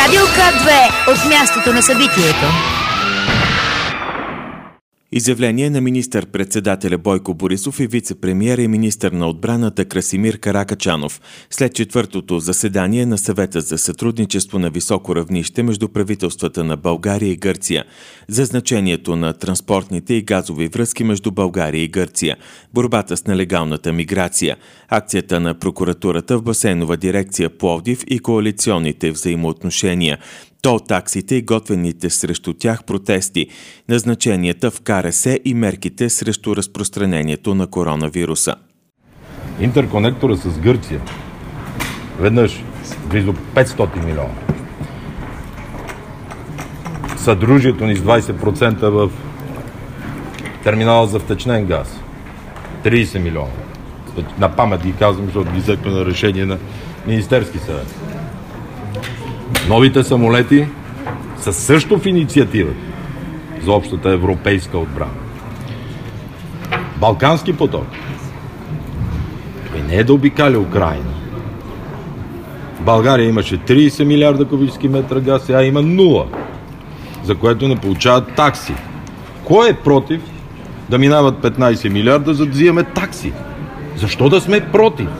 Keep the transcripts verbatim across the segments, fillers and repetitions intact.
Радио К две от мястото на събитието. Изявление на министър-председателя Бойко Борисов и вице-премиер и министър на отбраната Красимир Каракачанов след четвъртото заседание на Съвета за сътрудничество на високо равнище между правителствата на България и Гърция за значението на транспортните и газови връзки между България и Гърция, борбата с нелегалната миграция, акцията на прокуратурата в Басейнова дирекция Пловдив и коалиционните взаимоотношения, тол таксите и готвените срещу тях протести, назначенията в Ка Ер Се и мерките срещу разпространението на коронавируса. Интерконектора с Гърция веднъж близо петстотин милиона. Съдружието ни с двайсет процента в терминала за втечнен газ трийсет милиона. На памет ги казвам, защото ги взехме на решение на Министерски съвет. Новите самолети са също в инициатива за общата европейска отбрана. Балкански поток. Той не е да обикаля Украйна. България имаше трийсет милиарда кубически метра газ, сега има нула, за което не получават такси. Кой е против да минават петнайсет милиарда, за да взимаме такси? Защо да сме против?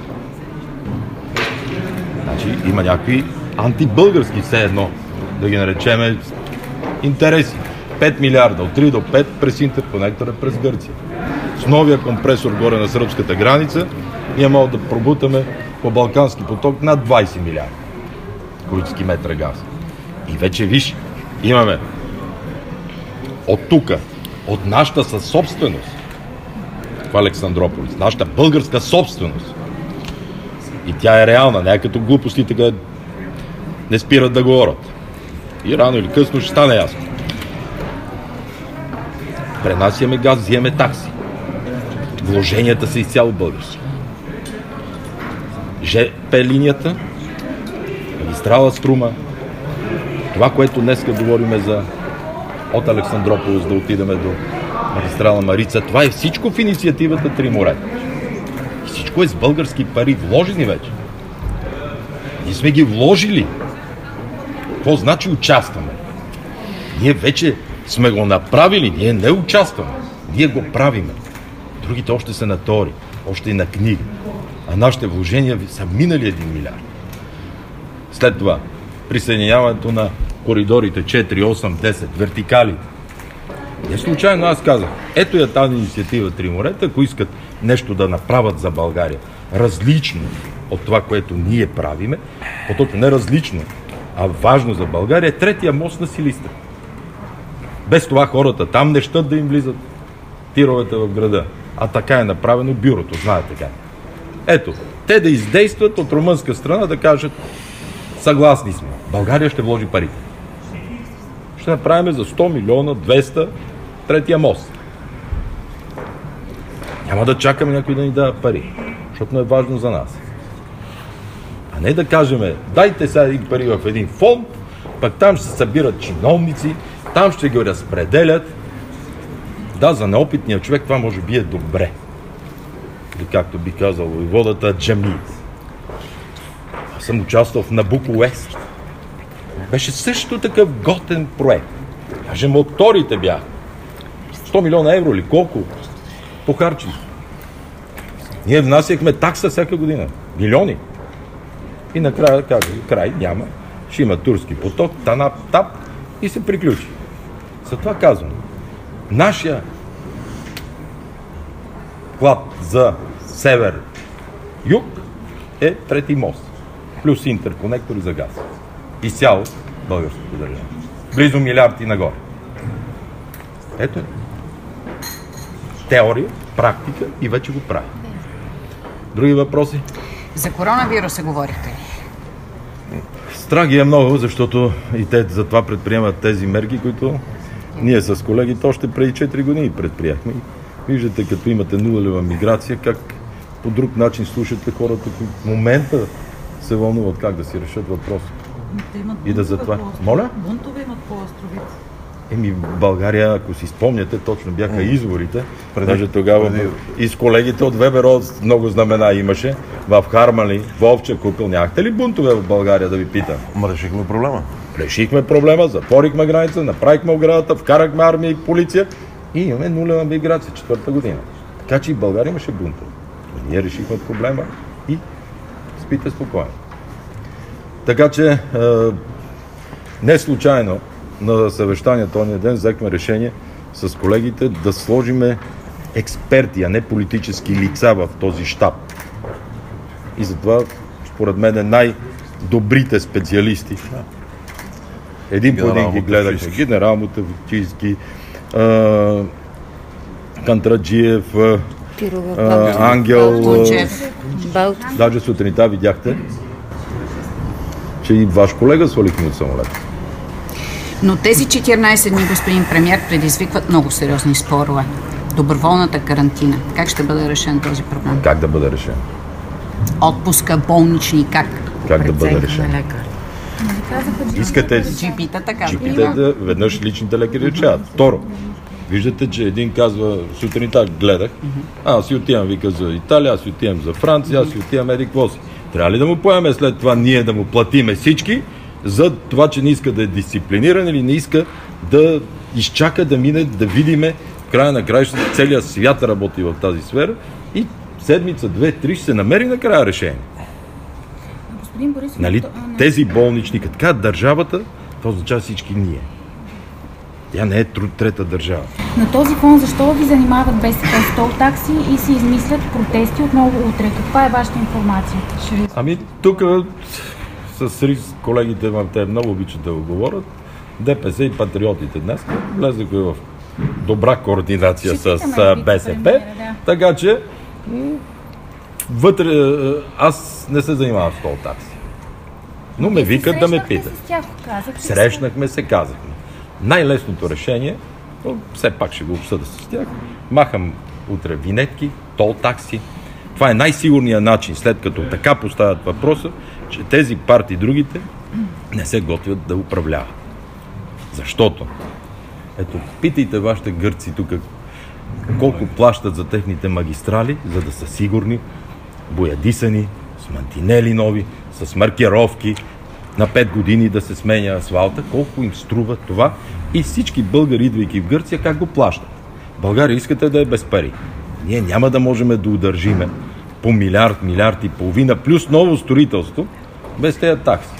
Значи има някакви антибългарски все едно, да ги наречеме интереси. пет милиарда, от три до пет през интерконектора през Гърция. С новия компресор горе на сръбската граница ние можем да пробутаме по Балкански поток над двайсет милиарда кубически метра газ. И вече виж, имаме от тук, от нашата със собственост в Александрополис, нашата българска собственост. И тя е реална, не е като глупостите, къде не спират да говорят. И рано или късно ще стане ясно. Пренасяме газ, взимаме такси. Вложенията са изцяло български. Же пе линията, магистрала Струма, това, което днеска говорим за от Александрополис да отидеме до магистрала Марица, това е всичко в инициативата Три морета. И всичко е с български пари, вложени вече. Ние сме ги вложили. Какво значи участваме? Ние вече сме го направили, ние не участваме. Ние го правиме. Другите още са на теория, още и на книги. А нашите вложения са минали един милиард. След това, присъединяването на коридорите четири, осем, десет, вертикали. Не случайно аз казах, ето я тази инициатива Три морета, ако искат нещо да направят за България, различно от това, което ние правиме, по-точно не различно, а важно за България, е третия мост на Силистра. Без това хората там не щат да им влизат тировете в града. А така е направено бюрото, знаете как. Ето, те да издействат от румънска страна, да кажат, съгласни сме, България ще вложи парите. Ще направим за сто милиона, двеста, третия мост. Няма да чакаме някой да ни дава пари, защото не е важно за нас. А не да кажем, дайте сега един пари в един фонд, пък там ще се събират чиновници, там ще ги разпределят. Да, за неопитния човек това може би е добре. Или както би казал войводата, джами. Аз съм участвал в Набуко Уест. Беше също такъв готен проект. Даже моторите бяха. сто милиона евро или колко похарчили. Ние внасяхме такса всяка година. Милиони. И накрая казах, край няма. Ще има турски поток, танап, тап и се приключи. За това казвам. Нашия плат за север-юг е трети мост. Плюс интерконектори за газ. Изцяло българското държава. Близо милиард и нагоре. Ето е. Теория, практика и вече го прави. Други въпроси? За коронавируса говорихте ли? Страх ги е много, защото и те затова предприемат тези мерки, които ние с колегите още преди четири години предприехме. Виждате, като имате нулева миграция, как по друг начин слушате хората, които в момента се вълнуват как да си решат въпроса. И да затова... Моля? Бунтове имат по островите. Еми, в България, ако си спомняте, точно бяха изворите. Даже тогава и с колегите от ВМРО много знамена имаше. в Хармали, в Овча купел. Нямахте ли бунтове в България, да ви питам? Ма решихме проблема. Решихме проблема, затворихме граница, направихме оградата, вкарахме армия и полиция и имаме нулева миграция четвърта година. Така че и в България имаше бунтове. Ние решихме проблема и спите спокойно. Така че е, не случайно на съвещанието този ден взехме решение с колегите да сложиме експерти, а не политически лица в този щаб. И затова, според мен, е най-добрите специалисти. Един по един ги гледахме. Генерал Мутафчийски, Кантраджиев, а, Ангел. Даже сутринта видяхте, че и ваш колега свалихме от самолета. Но тези четиринайсет дни, господин премиер, предизвикват много сериозни спорове. Доброволната карантина. Как ще бъде решен този проблем? Как да бъде решен? Отпуска, болнични, как? Как да бъде решен? Искате джипитата казват. джипитата, веднъж личните лекари решават. Второ, виждате, че един казва, сутринта гледах, а, аз си отивам, вика, за Италия, аз си отивам за Франция, аз си отивам еди какво си. Трябва ли да му поеме след това ние да му платиме всички за това, че не иска да е дисциплиниран или не иска да изчака да мине, да видиме в края на краищата, целият свят работи в тази сфера и седмица, две, три ще се намери накрая решение. Господин Борисов, Нали, тези болнични, като така държавата, това означава всички ние. Тя не е трета държава. На този фон защо ви занимават БСП с тол такси и се измислят протести отново утре? Каква е вашата информация? Ами тук с риск колегите вам те много обичат да го говорят. ДПС и патриотите днес влезаха в добра координация с БСП, така че вътре аз не се занимавам с тол такси. Но ме викат да ме питат. Срещнахме се, казахме. Най-лесното решение, но все пак ще го обсъда с тях, махам утре винетки, тол такси. Това е най-сигурният начин, след като така поставят въпроса, че тези партии, другите, не се готвят да управляват. Защото, ето, питайте вашите гърци тук, колко плащат за техните магистрали, за да са сигурни, боядисани, с мантинели нови, с маркировки, на пет години да се сменя асфалта, колко им струва това и всички българи, идвайки в Гърция, как го плащат. България искате да е без пари. Ние няма да можем да удържиме по милиард, милиард и половина, плюс ново строителство, без тези такси.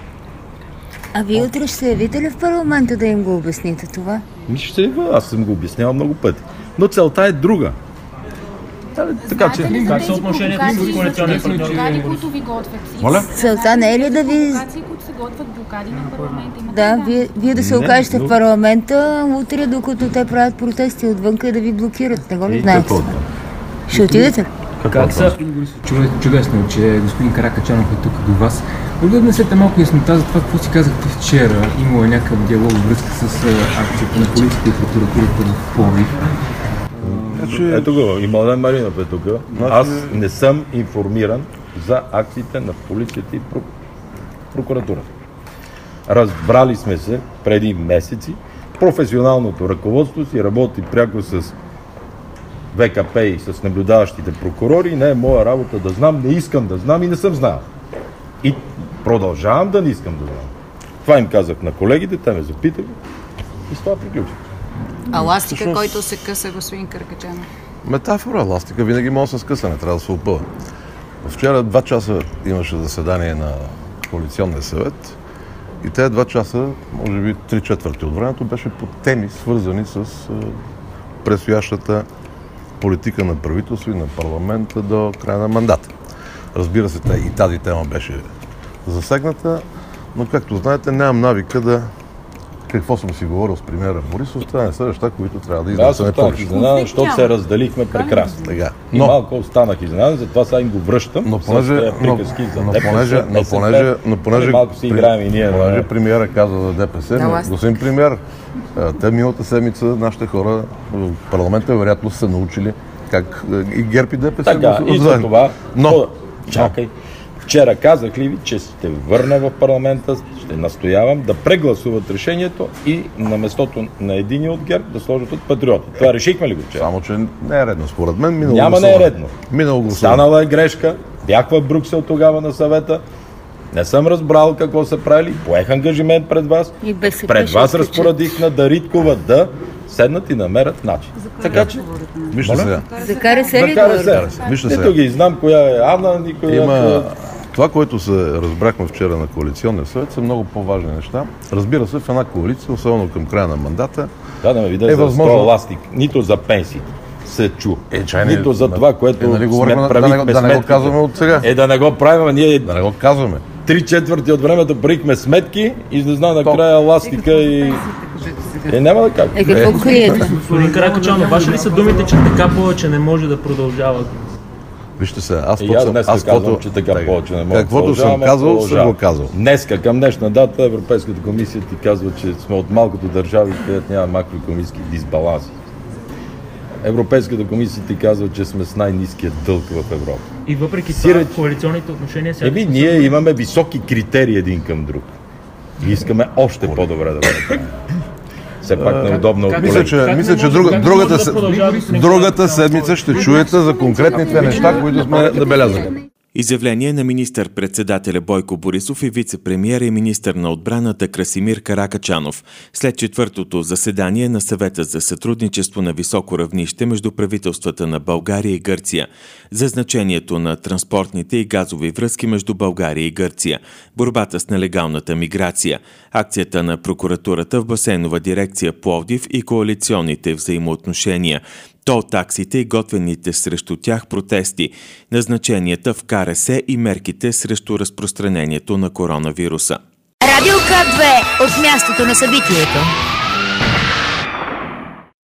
А вие утре ще се явите ли в парламента да им го обясните това? Ми ще се ява, аз съм го обяснявал много пъти. Но целта е друга. Така че... Как са отношенията с коалиционния партньор? Блокади, които ви готвят. Моля? Целта не е ли да ви... Блокации, които се готвят блокади на парламента. Да, вие, вие да се окажете в парламента утре, докато те правят протести отвънка и да ви блокират. Не го ли знаете? Ще отидете ли? Как са? Чудесно, че господин Каракачанов е тук до вас. Мога да внесете малко яснота за това, какво си казахте вчера. Имало е някакъв диалог във връзка с акцията на полицията и прокуратурата в Пловдив. Ето го, и Младен Маринов е тук. Аз не съм информиран за акциите на полицията и прокуратурата. Разбрали сме се преди месеци. Професионалното ръководство си работи пряко с В К П и с наблюдаващите прокурори. Не е моя работа да знам, не искам да знам и не съм знал. И продължавам да не искам да знам. Това им казах на колегите, те ме запитали и с това приключих. А ластика, всъщност, който се къса, господин Каракачанов? Метафора. Ластика винаги може да се скъса, не трябва да се опъва. Вчера два часа имаше заседание на коалиционния съвет и тези два часа, може би три четвърти от времето, беше по теми, свързани с предстоящата политика на правителство и на парламента до края на мандата. Разбира се, и тази тема беше засегната, но както знаете, нямам навика да какво съм си говорил с премиера Борисов, това не са неща, които трябва да изнасяме публично. Да, защото се разделихме прекрасно. Сега. И но, малко останах изненадан, затова сега им го връщам. Но понеже, но, за но, ДПС, понеже, но понеже, но понеже, малко си играем и ние. Понеже премиера каза за ДПС, да, господин премиер, те миналата седмица нашите хора в парламента вероятно са научили как и ГЕРБ и ДПС. Така, и за това, но, чакай, Вчера казах ли ви, че ще върна в парламента, ще настоявам да прегласуват решението и на местото на един от ГЕРБ да сложат от Патриота. Това решихме ли го вчера? Само, че не е редно. Според мен минало Няма гласуване. не е редно. Минало гласуване. Станала е грешка. Бях в Брюксел тогава на съвета. Не съм разбрал какво са правили. Поех ангажимент пред вас. И БСП Пред ще вас изкачат. разпоредих на Дариткова да седнат и намерят начин. Така че... Вижте сега. За КРС ли Закара говорите? се. Вижте Нито сега. ги знам коя е Ана, никой Има... е... Това, което се разбрахме вчера на коалиционния съвет, са много по-важни неща. Разбира се, в една коалиция, особено към края на мандата, Да, да ме видя е за възможно- сто ластик. Нито за пенсиите се чу. Е, чай не- Нито за това, което Е, нали сме говорим, да правихме не го- да не го сметките. казваме от сега. Е, да не го правим, а ние да не го казваме. три четвърти от времето правихме сметки и не знам накрая ластика и... Е, няма да кажа. Е, какво криете? Господин Каракачанов, ваши ли са думите, че така повече не може да продължава? Вижте се, аз И тук аз съм... днес аз казвам, каквото- че така Тега. повече не мога. Каквото съм казал, съм го казал. Днеска, към днешна дата, Европейската комисия ти казва, че сме от малкото държави, където няма макроекономически дисбаланси. Европейската комисия ти казва, че сме с най-ниския дълг в Европа. И въпреки това, Сиреч. коалиционните отношения сега... Еми, са- ние имаме високи критерии един към друг. И искаме още по-добре да го направим. Все пак неудобно от как- Мисля, че, Как мисля, не че може- друга, как не другата, може да се- продължава, господин другата Каракачанов? седмица ще чуете за конкретните неща, които сме набелязали. Изявление на министър-председателя Бойко Борисов и вице-премиер и министър на отбраната Красимир Каракачанов след четвъртото заседание на Съвета за сътрудничество на високо равнище между правителствата на България и Гърция за значението на транспортните и газови връзки между България и Гърция, борбата с нелегалната миграция, акцията на прокуратурата в Басейнова дирекция Пловдив и коалиционните взаимоотношения, тол таксите и готвените срещу тях протести, назначенията в КРС и мерките срещу разпространението на коронавируса. Радио К две от мястото на събитието.